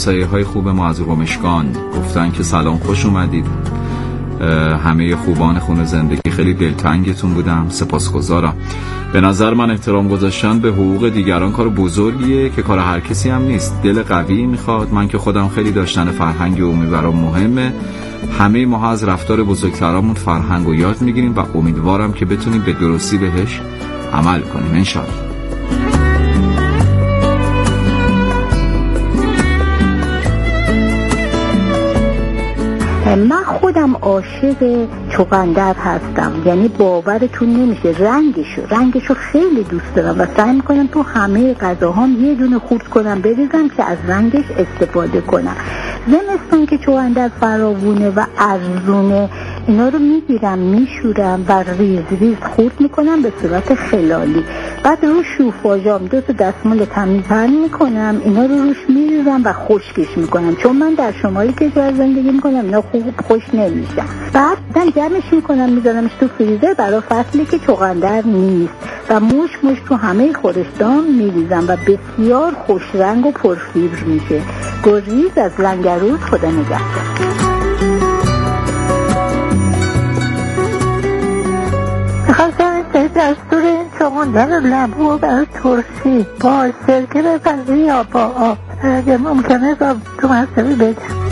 همسایه‌های خوب ما از قمشکان گفتن که سلام، خوش اومدید. همه خوبان خونه زندگی خیلی دلتنگتون بودم، سپاسگزارم. به نظر من احترام گذاشتن به حقوق دیگران کار بزرگیه که کار هر کسی هم نیست. دل قوی میخواد. من که خودم خیلی داشتن فرهنگ عمومی برام مهمه. همه ما از رفتار بزرگترامون فرهنگو یاد میگیریم و امیدوارم که بتونیم به درستی بهش عمل کنیم انشالله. من خودم عاشق چغندر هستم، یعنی باورتون نمیشه رنگشو خیلی دوست دارم و سعی میکنم تو همه غذاهام یه دونه خورد کنم بریزم که از رنگش استفاده کنم. زمستان که چغندر فراوونه و ارزونه، اینا رو میگیرم میشورم و ریز ریز خورد میکنم به صورت خلالی. بعد رو شوفاژام 2 تا دستمال تمیز حل میکنم، اینا رو روش میریزم و خشکش میکنم، چون من در شمال کشور زندگی میکنم اینا خوب خشک نمیشن. بعد جمعش میکنم میذارمش تو فریزر برای فصلی که چغندر نیست و موش تو همه خورشتام میریزم و بسیار خوش رنگ و پرفیبر میشه. گریز از لنگرود، خدا نگهدار. دستور این چغندر لبو برای ترشی با سرکه بپزی یا با آب، اگه ممکنه با تو مصبی بگم.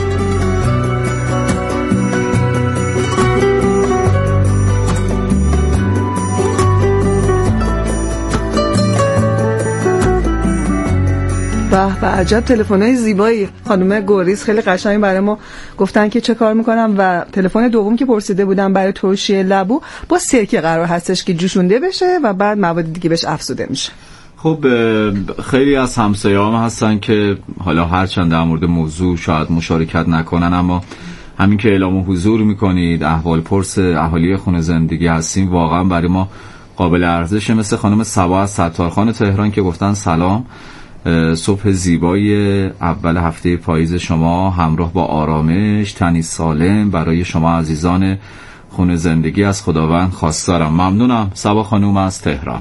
به عجب تلفن‌های زیبایی. خانم گوریز خیلی قشنگ برای ما گفتن که چه کار میکنم و تلفن دوم که پرسیده بودم برای ترشی لبو با سرکه قرار هستش که جوشونده بشه و بعد مواد دیگه بهش افزوده میشه. خب خیلی از همسایه‌ها هستن که حالا هرچند در مورد موضوع شاید مشارکت نکنن، اما همین که اعلام حضور میکنید، احوال پرس اهالی خونه زندگی هستیم، واقعا برای ما قابل ارزشه. مثل خانم صبا از ستارخان تهران که گفتن سلام، صبح زیبای اول هفته پاییز شما همراه با آرامش، تنی سالم برای شما عزیزان خونه زندگی از خداوند خواستارم. ممنونم صبا خانوم از تهران.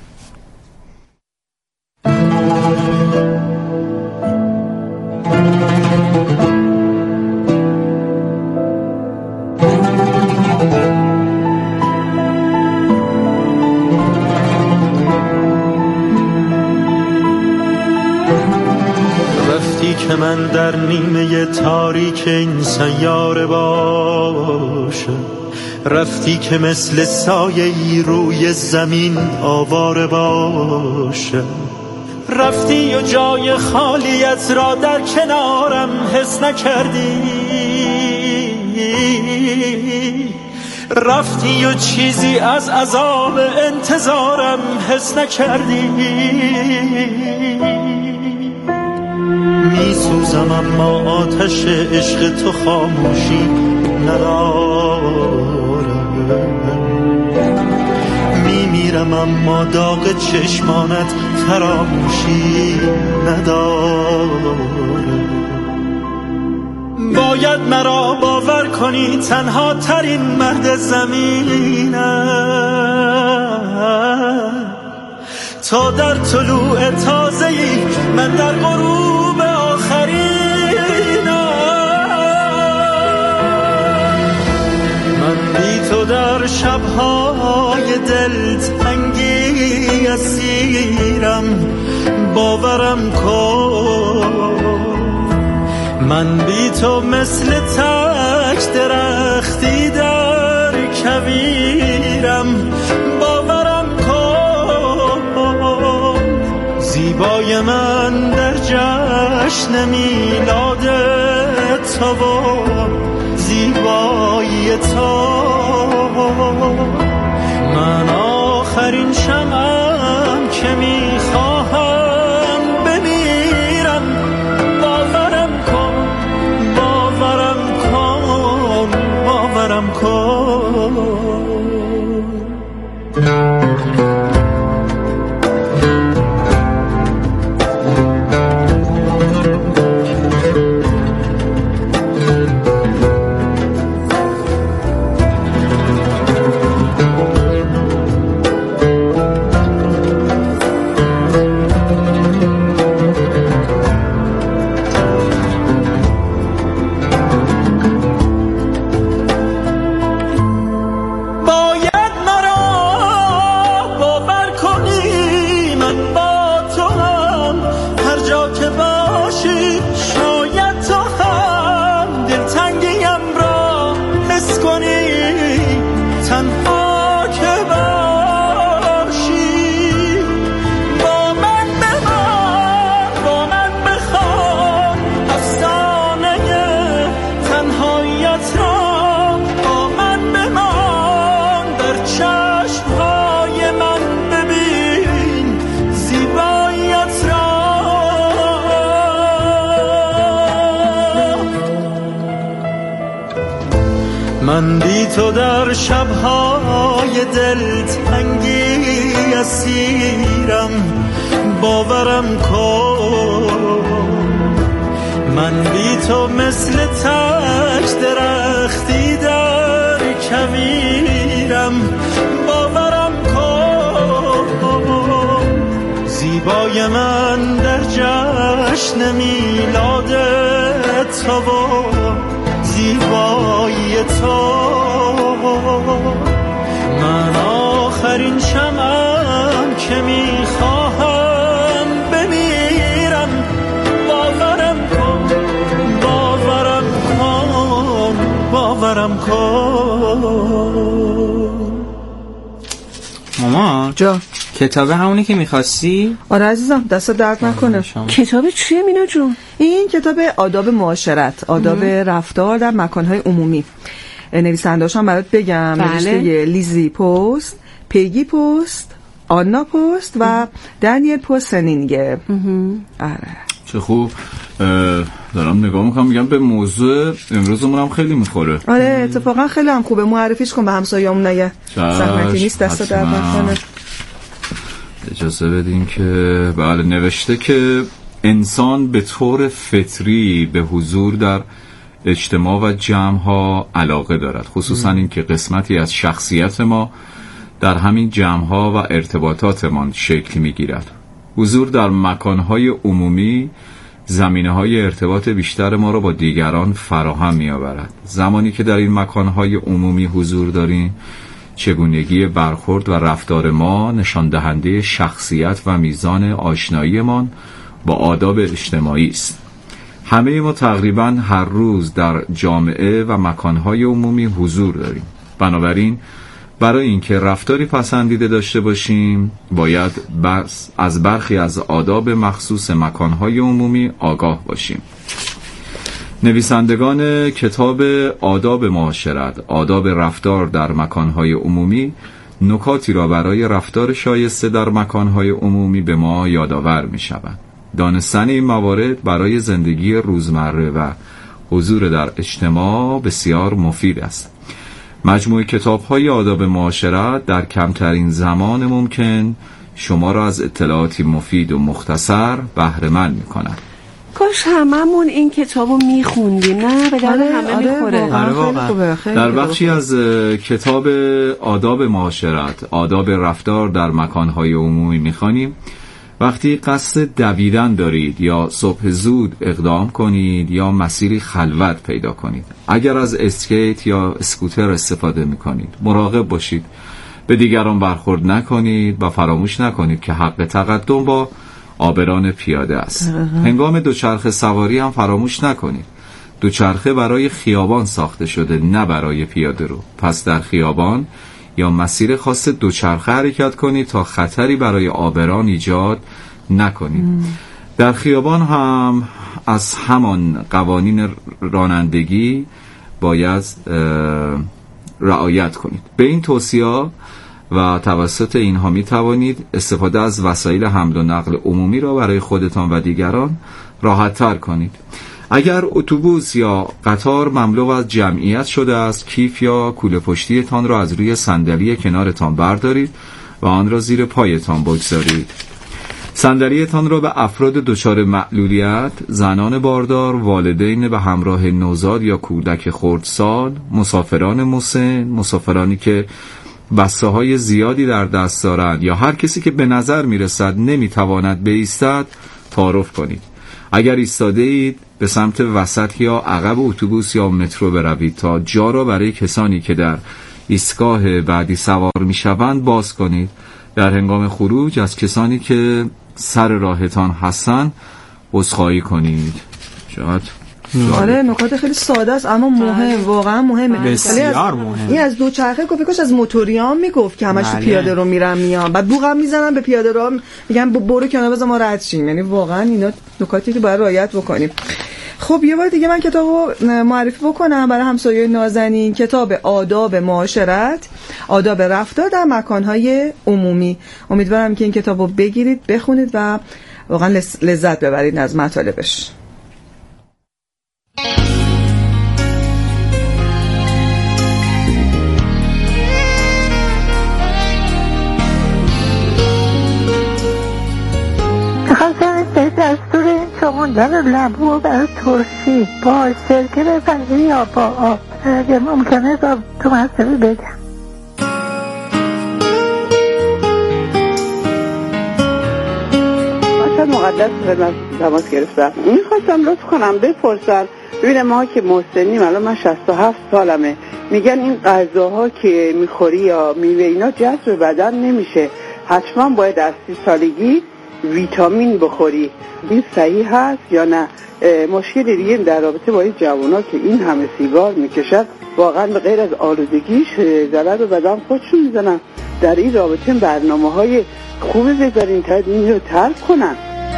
که من در نیمه تاریک این سیاره باشم، رفتی که مثل سایه‌ای روی زمین آواره باشم، رفتی و جای خالیت را در کنارم حس نکردی، رفتی و چیزی از عذاب انتظارم حس نکردی. میسوزم اما آتش عشق تو خاموشی ندارم، میمیرم اما داغ چشمانت فراموشی ندارم. باید مرا باور کنی تنها ترین مرد زمینم، تا در طلوع تازه‌ای من در غروب آخرینم. من بی تو در شب‌های دلتنگی اسیرم، باورم کن. من بی تو مثل تک درختی در کویرم، باورم کن. زیبای من در جشن میلاد تو و زیبایی تو، من آخرین شمعم که میخواهم بمیرم. باورم کن، باورم کن، باورم کن. من بی تو در شبهای دلتنگی اسیرم، باورم کن. من بی تو مثل تک درختی در کویرم، باورم کن. زیبای من در جشن میلاد تو و زیبایی تو، من آخرین شمعم که میخواهم بمیرم، باورم کن، باورم کن، باورم کن. ماما جا کتابه همونی که میخواستی؟ آره عزیزم، دست درد نکنه. کتاب چیه مینا جون؟ این کتاب آداب معاشرت، آداب رفتار در مکانهای عمومی. نویسنده‌اش هم برات بگم. نوشته لیزی پوست، پیگی پوست، آنا پوست و دنیل پوستنینگه. آره چه خوب. دارم نگاه میکنم، میگم به موضوع امروزمون هم خیلی میخوره. آره اتفاقا خیلی هم خوبه. معرفیش کن به همسایه‌مون نگه زحمتی نیست. دست درد نکنه. اجازه بدین که بله. نوشته که انسان به طور فطری به حضور در اجتماع و جمع‌ها علاقه دارد، خصوصا این که قسمتی از شخصیت ما در همین جمع‌ها و ارتباطاتمان شکل می‌گیرد. حضور در مکان‌های عمومی زمینه‌های ارتباط بیشتر ما را با دیگران فراهم می‌آورد. زمانی که در این مکان‌های عمومی حضور داریم، چگونگی برخورد و رفتار ما نشان دهنده شخصیت و میزان آشناییمان با آداب اجتماعی است. همه ما تقریباً هر روز در جامعه و مکانهای عمومی حضور داریم. بنابراین برای اینکه رفتاری پسندیده داشته باشیم باید از برخی از آداب مخصوص مکانهای عمومی آگاه باشیم. نویسندگان کتاب آداب معاشرت، آداب رفتار در مکانهای عمومی، نکاتی را برای رفتار شایسته در مکانهای عمومی به ما یادآور می شوند. دانستن این موارد برای زندگی روزمره و حضور در اجتماع بسیار مفید است. مجموعه کتاب‌های آداب معاشرت در کمترین زمان ممکن شما را از اطلاعاتی مفید و مختصر بهره‌مند می‌کند. کاش هممون این کتابو میخوندیم. نه به درد همه میخوره. در بخشی از کتاب آداب معاشرت، آداب رفتار در مکانهای عمومی میخوانیم وقتی قصد دویدن دارید یا صبح زود اقدام کنید یا مسیری خلوت پیدا کنید. اگر از اسکیت یا اسکوتر استفاده میکنید مراقب باشید به دیگران برخورد نکنید و فراموش نکنید که حق تقدم با عابران پیاده است. هنگام دوچرخه سواری هم فراموش نکنید. دوچرخه برای خیابان ساخته شده، نه برای پیاده رو. پس در خیابان یا مسیر خاص دوچرخه حرکت کنید تا خطری برای عابران ایجاد نکنید. در خیابان هم از همان قوانین رانندگی باید رعایت کنید. به این توصیه و توسط اینها می توانید استفاده از وسایل حمل و نقل عمومی را برای خودتان و دیگران راحت تر کنید. اگر اتوبوس یا قطار مملو از جمعیت شده است، کیف یا کوله پشتیتان را از روی صندلی کنارتان بردارید و آن را زیر پایتان بگذارید. صندلیتان را به افراد دچار معلولیت، زنان باردار، والدین به همراه نوزاد یا کودک خردسال، مسافران مسن، مسافرانی که بسته‌های زیادی در دست دارند یا هر کسی که به نظر می‌رسد نمی‌تواند بایستد تعارف کنید. اگر ایستاده اید به سمت وسط یا عقب اتوبوس یا مترو بروید تا جا را برای کسانی که در ایستگاه بعدی سوار می‌شوند باز کنید. در هنگام خروج از کسانی که سر راهتان هستند عذرخواهی کنید. شاید آره نکات خیلی ساده است اما مهم، واقعا مهمه. بسیار مهم. این از دوچرخه گفت، کاش از موتوریان میگفت که همش تو پیاده رو میرن میان، بعد بوقم میزنن به پیاده رو میگن برو کنار بذار ما رد شیم. یعنی واقعا اینا نکاتی که باید رعایت بکنیم. خب یه بار دیگه من کتابو معرفی بکنم برای همسایه‌ی نازنین. کتاب آداب معاشرت، آداب رفتار در مکان‌های عمومی. امیدوارم که این کتابو بگیرید، بخونید و واقعا لذت ببرید از مطالبش. چغندر لبو برای ترشی با سرکه بپزی یا با آب، اگه ممکنه تو مصرفی بگم. مقدس خدمت تماس گرفتم. میخواستم لطف کنم بپرسم ببینم ما که مسنیم، الان من 67 سالمه، میگن این غذاها که میخوری یا میوه اینا جذب بدن نمیشه، حتما باید از 30 سالگی ویتامین بخوری. این صحیح هست یا نه؟ مشکل دیگه در رابطه با این جوانا که این همه سیگار میکشن، واقعا به غیر از آلودگیش ضرر به بدن خودشون میزنن. در این رابطه برنامه‌های خوبی بذارین تا این رو ترک کنن.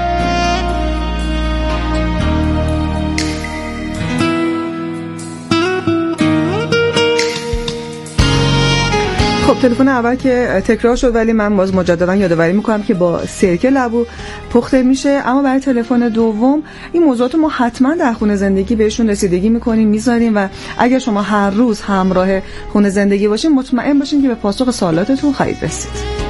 خب تلفن اول که تکرار شد، ولی من باز مجددا یادآوری میکنم که با سرکه لبو پخته میشه. اما برای تلفن دوم این موضوعات ما حتما در خونه زندگی بهشون رسیدگی میکنیم، میذاریم و اگر شما هر روز همراه خونه زندگی باشین مطمئن باشین که به پاسخ سوالاتتون خواهید رسید.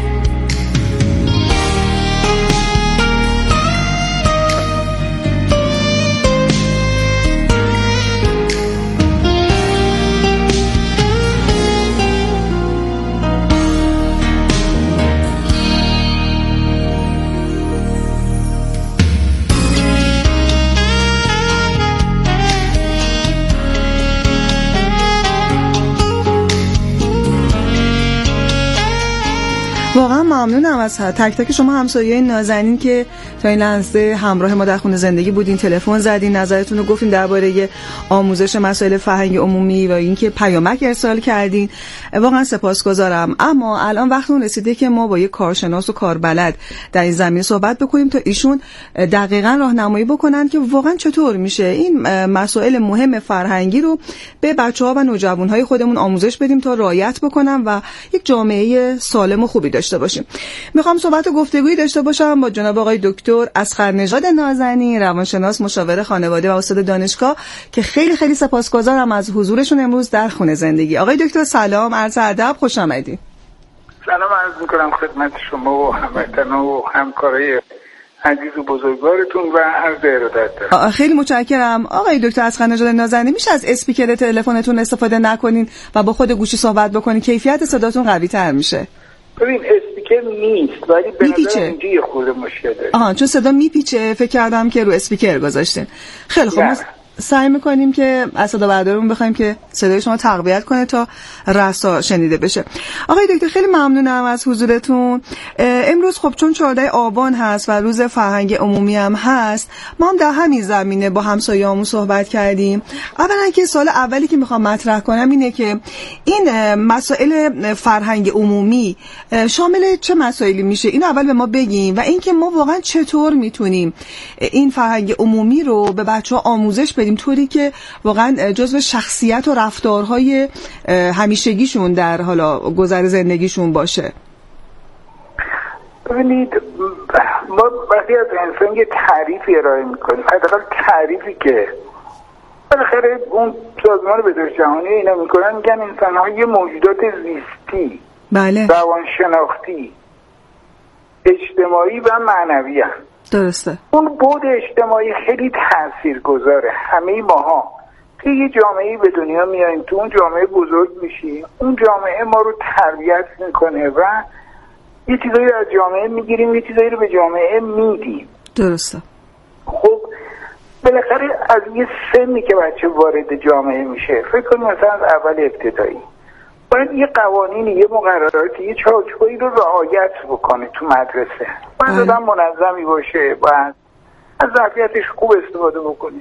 واقعا ممنونم از تک تک شما همسایه‌های نازنین که تا این لحظه همراه ما در خونه زندگی بودین، تلفن زدین، نظرتون رو گفتین درباره آموزش مسائل فرهنگ عمومی و اینکه پیامک ارسال کردین. واقعا سپاسگزارم. اما الان وقت اون رسیده که ما با یک کارشناس و کاربلد در این زمینه صحبت بکنیم تا ایشون دقیقاً راهنمایی بکنن که واقعا چطور میشه این مسائل مهم فرهنگی رو به بچه‌ها و نوجوان‌های خودمون آموزش بدیم تا رعایت بکنن و یک جامعه سالم و خوبی داشته باشیم. میخوام صحبت و گفتگویی داشته باشم با جناب آقای دکتر اصغرنژاد نازنین، روانشناس، مشاور خانواده و استاد دانشگاه که خیلی خیلی سپاسگزارم از حضورشون امروز در خونه زندگی. آقای دکتر سلام، عرض ادب، خوش آمدید. سلام عرض میکنم خدمت شما و هموطنان و همکارای عزیز و بزرگوارتون و عرض ارادت دارم. خیلی متشکرم. آقای دکتر اصغرنژاد نازنین، میشه از اسپیکر تلفنتون استفاده نکنین و با خود گوشی صحبت بکنین؟ کیفیت صداتون قوی تر میشه. ببین اسپیکر نیست ولی به نظر اینجا یه خورده مشکل داره. چون صدا میپیچه فکر کردم که رو اسپیکر گذاشتین. خیلی خوب، ما سعی میکنیم که از صدا بردارمون بخوایم که صدای شما تقویت کنه تا رسا شنیده بشه. آقای دکتر خیلی ممنونم از حضورتون. امروز خب چون 14 آبان هست و روز فرهنگ عمومی هم هست، ما هم در همین زمینه با همسایه‌هامون صحبت کردیم. اولا که سوال اولی که میخوام مطرح کنم اینه که این مسائل فرهنگ عمومی شامل چه مسائلی میشه؟ این اول به ما بگیم و اینکه ما واقعا چطور میتونیم این فرهنگ عمومی رو به بچه‌ها آموزش بدیم طوری که واقعا جزو شخصیت و رفتارهای همیشگیشون در حالا گذر زندگیشون باشه. ببینید ما وقتی از انسان یه تعریفی ارائه میکنیم، حداقل تعریفی که بالاخره اون سازمان بهداشت جهانی اینا میکنن، میگن انسان‌ها یه موجودات زیستی، بله، روانشناختی، اجتماعی و معنوی هست. درسته. اون بود اجتماعی خیلی تاثیرگذاره. همه ماها که یه جامعه‌ای به دنیا میاییم، تو اون جامعه بزرگ میشیم، اون جامعه ما رو تربیت میکنه و یه چیزایی رو از جامعه میگیریم، یه چیزایی رو به جامعه میدیم. درسته. خب بالاخره از یه سنی که بچه وارد جامعه میشه، فکر کنیم مثلا از اول ابتدایی باید یه قوانینی، یه مقرراتی، یه چارچوبی رو رعایت بکنه تو مدرسه. باید آدم منظمی باشه، باید از ظرفیتش خوب استفاده بکنه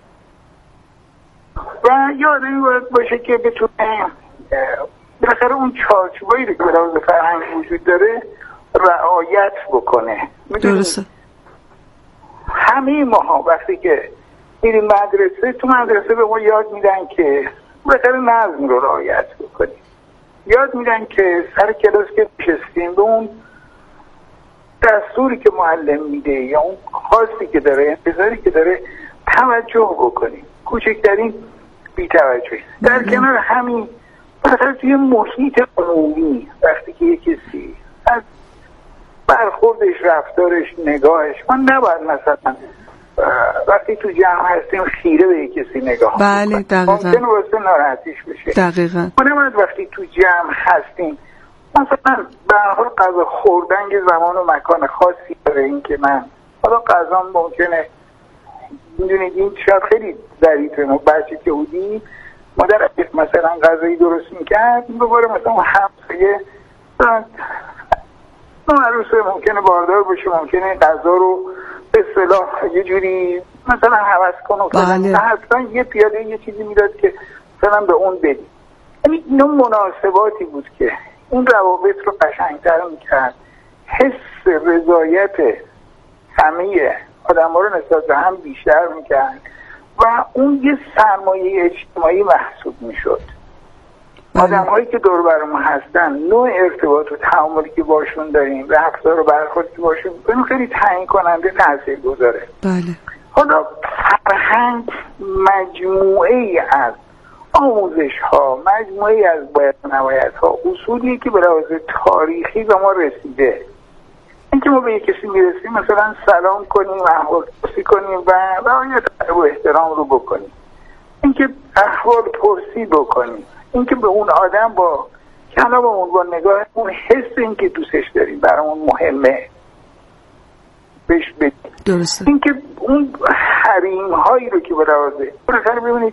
و یه آدمی باید باشه که بتونه بالاخره اون چارچوبی رو که به فرهنگ وجود داره رعایت بکنه. درسته. همه ماها وقتی که میریم مدرسه، تو مدرسه به ما یاد میدن که بالاخره نظم رو رعایت بکنیم. یاد میدن که سر کلاس که نشستیم به اون دستوری که معلم میده یا اون خواستی که داره، انتظاری که داره توجه بکنیم. کوچکترین بی‌توجهی. در کنار همین بالاخره توی محیط عمومی وقتی که یه کسی از برخوردش، رفتارش، نگاهش، من نباید مثلا وقتی تو جمع هستیم خیره به کسی نگاه بله دقیقاً ممکنه واسه ناراحتیش بشه. دقیقاً اونم وقتی تو جمع هستیم مثلا به هر حال غذا خوردن که زمان و مکان خاصی داره. این که من حالا غذا ممکنه میدونید این شاید خیلی ظریفه، ما بچه که بودیم مادر مثلا غذایی درست میکرد دوباره مثلا همسایه عروسه ممکنه باردار باشه، ممکنه غذا رو به اصطلاح یه جوری مثلا هوس کنه بله. حتما یه پیاده یه چیزی میداد که مثلا به اون بدی. یعنی اینا مناسباتی بود که اون روابط رو قشنگتر میکرد، حس رضایت همه آدم ها رو نسبت به هم بیشتر میکرد و اون یه سرمایه اجتماعی محسوب میشد. آدم هایی که دور برمون هستن، نوع ارتباط و تعاملی که باشون داریم، رفتار و برخوردی که باشون میکنیم خیلی تعیین کننده تاثیر گذاره. بله. حالا فرهنگ مجموعه ای از آموزش ها، مجموعه ای از باید و نباید ها، اصولی که به لحاظ تاریخی به ما رسیده. اینکه ما به یک کسی میرسیم مثلا سلام کنیم، احوالپرسی کنیم و رعایت ادب و احترام رو بکنیم، اینکه احوالپرسی بکنیم، اینکه به اون آدم با کلاممون با نگاه اون حس اینکه دوستش داریم برامون مهمه بهش بدیم. درسته. اینکه اون حریم هایی رو که به لحاظه برای ببینید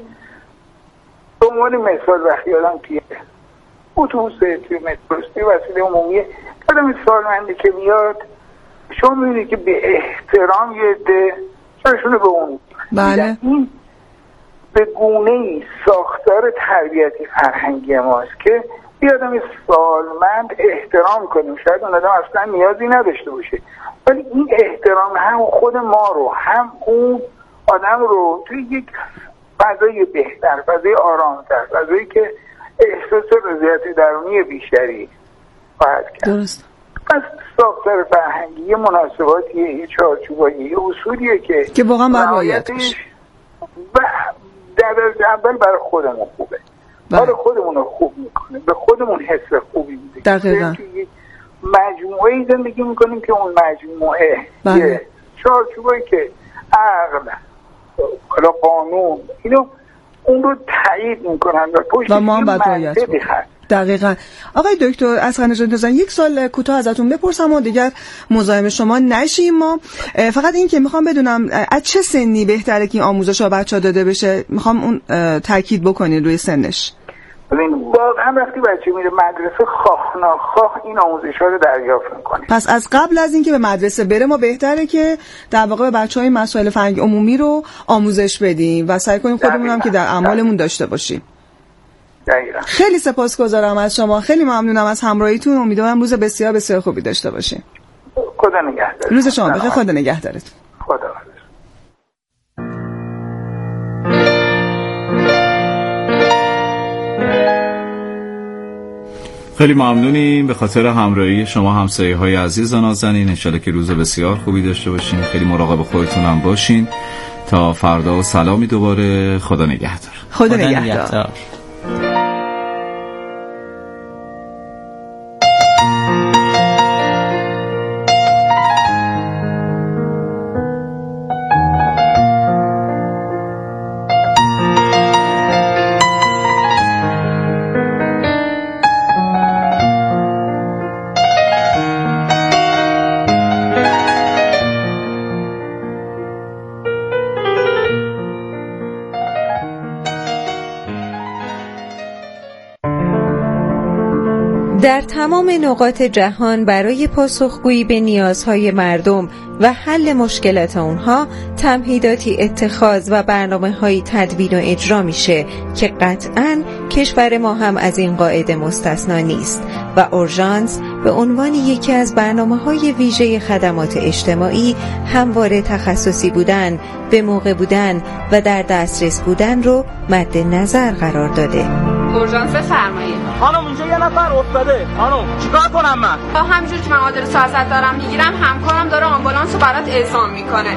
به عنوان مثال وقتی آدم توی اتوبوسه، توی مترو، توی وسیله عمومیه آدم سالمندی که میاد شما میبینید که به احترام یه عده چراشونه به اون بله. این به گونه‌ای ساختار تربیتی فرهنگی ماست که یه آدم سالمند احترام کنیم. شاید اون آدم اصلا نیازی نداشته باشه ولی این احترام هم خود ما رو هم اون آدم رو توی یک فضای بهتر، فضای آرامتر، فضایی که احساس رضایت درونی بیشتری خواهد کرد. درست. پس ساختار فرهنگی یه مناسباتیه، یه چارچوباییه، یه اصولیه که واقعا باید رعایت بشه و در اول برای خودمون خوبه. برای خودمون رو خوب میکنه، به خودمون حس خوبی میده. دقیقاً. مجموعه‌ای زندگی میکنیم که اون مجموعه یه چارچوبایی که عقل، حالا قانون اینو اون رو تایید میکنن و پشت ما هم باید رعایت کنیم. دقیقاً. آقای دکتر اصغرنژاد یک سال کوتاه ازتون بپرسم و دیگر مزاحم شما نشیم. ما فقط این که میخوام بدونم از چه سنی بهتره که این آموزش‌ها بچه‌ها داده بشه؟ میخوام اون تاکید بکنید روی سنش. ببین واقعا وقتی بچه میره مدرسه خواه ناخواه این آموزش‌ها رو دریافت میکنه. پس از قبل از اینکه به مدرسه بره ما بهتره که در واقع به بچه‌های مسائل فرهنگی عمومی رو آموزش بدیم و سعی کنیم خودمون هم که در اعمالمون داشته باشیم. دقیقاً. خیلی سپاسگزارم از شما، خیلی ممنونم از همراهیتون. امیدوارم روز بسیار بسیار خوبی داشته باشیم. خدا نگهدار. روز شما بخیر. خدا نگهدارتون. خدا. خیلی ممنونیم به خاطر همراهی شما همسایه‌های عزیز و نازنین. انشالله که روز بسیار خوبی داشته باشین. خیلی مراقب خودتون هم باشین. تا فردا و سلامی دوباره. خدا نگهدار. خدا نگهدار. در تمام نقاط جهان برای پاسخگویی به نیازهای مردم و حل مشکلات اونها تمهیداتی اتخاذ و برنامه‌های تدوین و اجرا میشه که قطعاً کشور ما هم از این قاعده مستثنا نیست و اورژانس به عنوان یکی از برنامه‌های ویژه خدمات اجتماعی همواره تخصصی بودن، به موقع بودن و در دسترس بودن رو مد نظر قرار داده. اورژانس بفرمایید. خانم اینجا یه نفر افتاده. خانم چیکار کنم من؟ همینجور که من آدرس سیاست دارم میگیرم همکارم داره آمبولانس رو برات اعزام میکنه.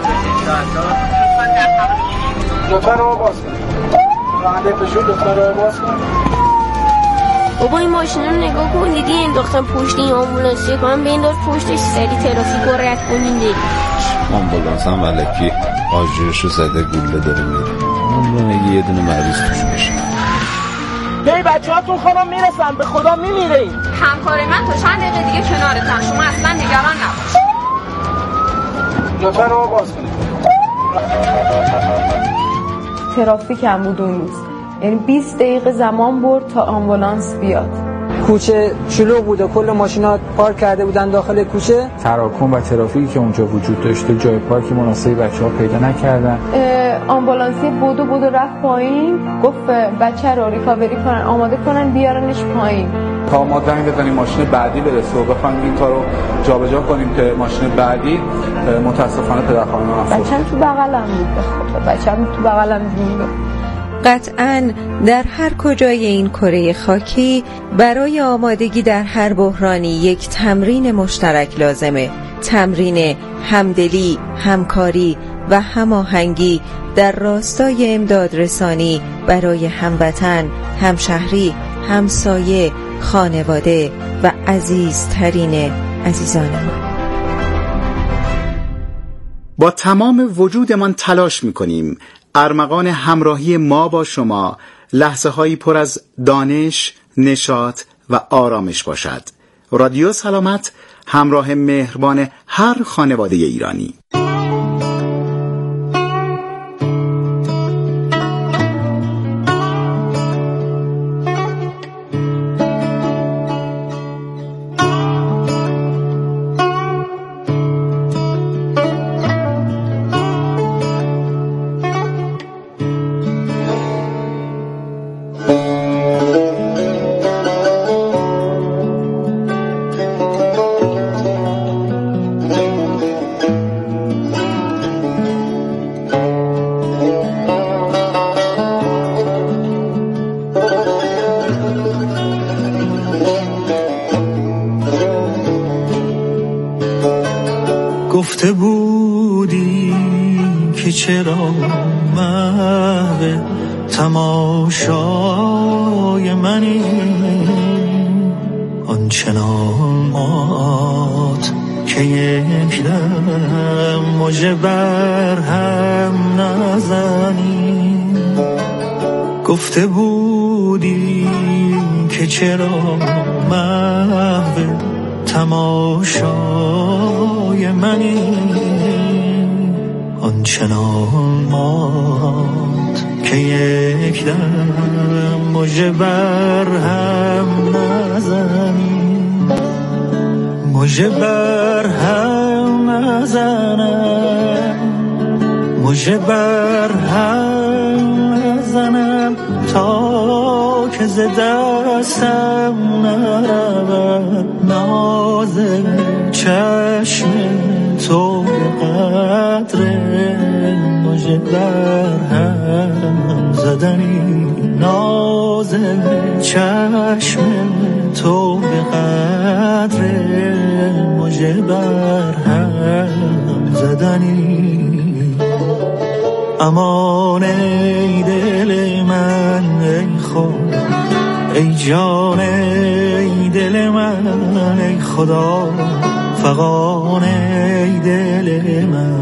دختر رو باز کن. راننده پشو دختر رو باز کن. بابا این ماشین رو نگاه کن، دیدی این دختر پشت این آمبولانسیه کنم به این دار پشتش سری ترافیک رو رد کنین دیدی. آمبولانس هم ولکی آژیرشو زده گوله داره میره. اون رو یه دونه مریض توش بشه. هی بچه‌هاتون خانم میرسن، به خدا میمیرین. همکار من تا چند دقیقه دیگه کنارتم، شما اصلا نگران نباش. لطفاً رو باز کنید. ترافیک هم بود اون روز، یعنی 20 دقیقه زمان برد تا آمبولانس بیاد. کوچه شلوغ بود و کل ماشینا پارک کرده بودن داخل کوچه. تراکم و ترافیکی که اونجا وجود داشته جای پارک مناسبی بچه‌ها پیدا نکردن. آمبولانسی بودو رفت پایین، گفت بچه رو ریکاوری کنن، آماده کنن بیارنش پایین تا ما زنگ بزنیم ماشین بعدی برسه و بخوایم این کارو جابجا کنیم که ماشین بعدی متاسفانه پدرخوانده ما. بچه‌م تو بغلم بود، بچه‌م تو بغلم بود. قطعاً در هر کجای این کره خاکی برای آمادگی در هر بحرانی یک تمرین مشترک لازمه. تمرین همدلی، همکاری و هماهنگی در راستای امدادرسانی برای هموطن، همشهری، همسایه، خانواده و عزیزترین عزیزان ما. با تمام وجودمان تلاش می‌کنیم ارمغان همراهی ما با شما لحظه هایی پر از دانش، نشاط و آرامش باشد. رادیو سلامت، همراه مهربان هر خانواده ایرانی. گفته بودی که چرا محو تماشای منی، آنچنان مات که یک دم مژه بر هم نزنی. گفته بودی که چرا محو تماشای منی، آنچنان مات که یک دم مژه بر هم نزنی. مژه بر هم نزنم، مژه بر هم نزنم تا که ز دستم نرود ناز چشم تو قدر مژه بر هم زدنی. ناز چشم تو به قدر مژه بر هم زدنی. امان ای دل من ای خود، ای جان ای دل من ای خدا، فغان ای دل من.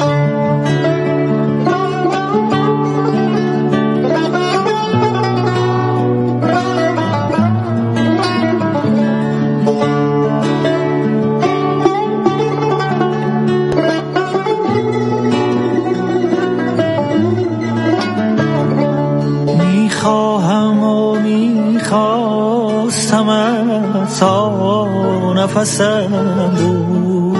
تا نفسم بود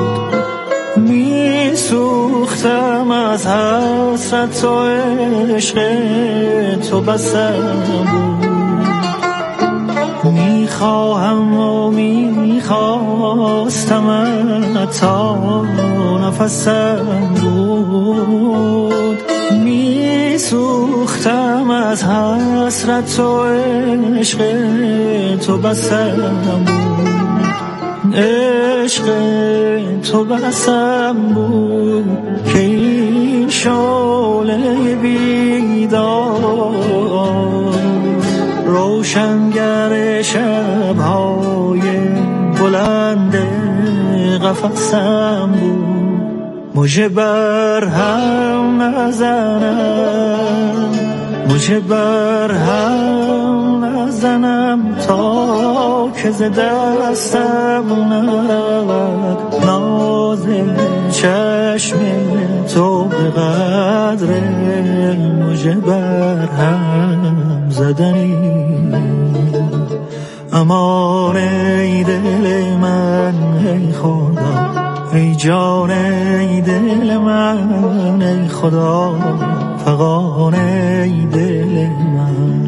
می سوختم از حسرت و عشق تو بسم بود. میخواهم و میخواستم تا نفسم بود می سوختم از حسرت و عشق تو بسم بود. عشق تو بسم بود که این شعله بیدار روشنگر شب‌های بلند قفسم بود. مژه بر هم نزنم، مژه بر هم نزنم تا که ز دستم نرود ناز چشم تو به قدر مژه بر هم زدنی. امان ای دل من ای خدا، ای جان ای دل من ای خدا، فغان ای دل من.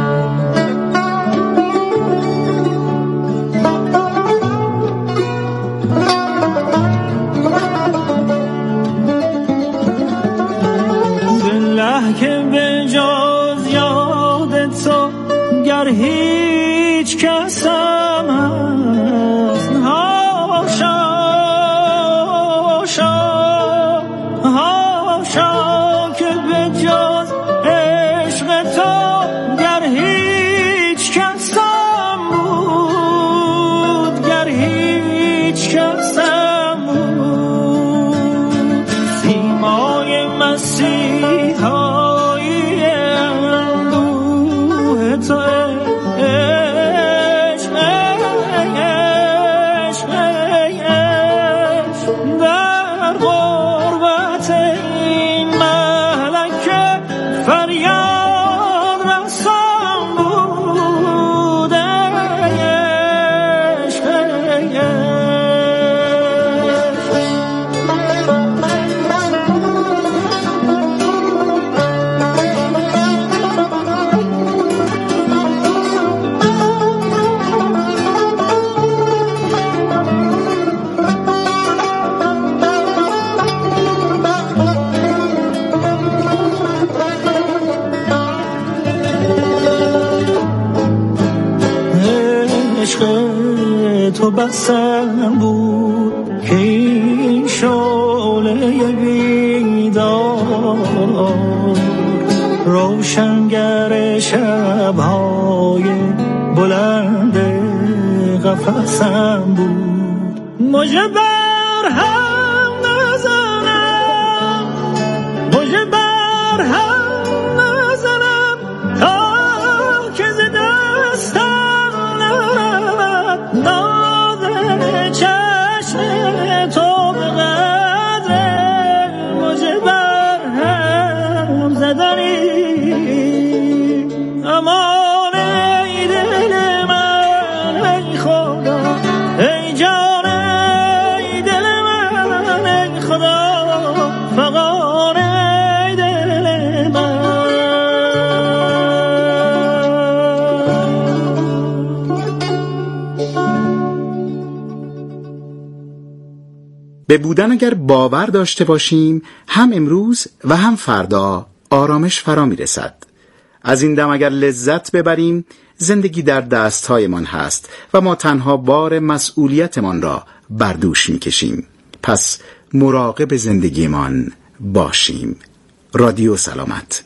بالله که به جز یاد تو گر هیچ کسم هست، هاشا هاشا که به جز عشق تو گر هیچ کسم بود، گر هیچ کسم بود. سیمای مسیحایی اندوه تو تو بسم بود که این شعله بیدار روشنگر شب‌های بلند قفسم بود. مژه بر هم نزنم، مژه بر هم نزنم تا که ز دستم نرود نازن چشم تو به قدر مژه بر هم زدنی. امان ای دل من ای خدا، ای جان ای دل من ای خدا، فغان ای دل من. به بودن اگر باور داشته باشیم هم امروز و هم فردا آرامش فرا می رسد. از این دم اگر لذت ببریم زندگی در دستهایمان هست و ما تنها بار مسئولیتمان را بر دوش می کشیم. پس مراقب زندگیمان باشیم. رادیو سلامت.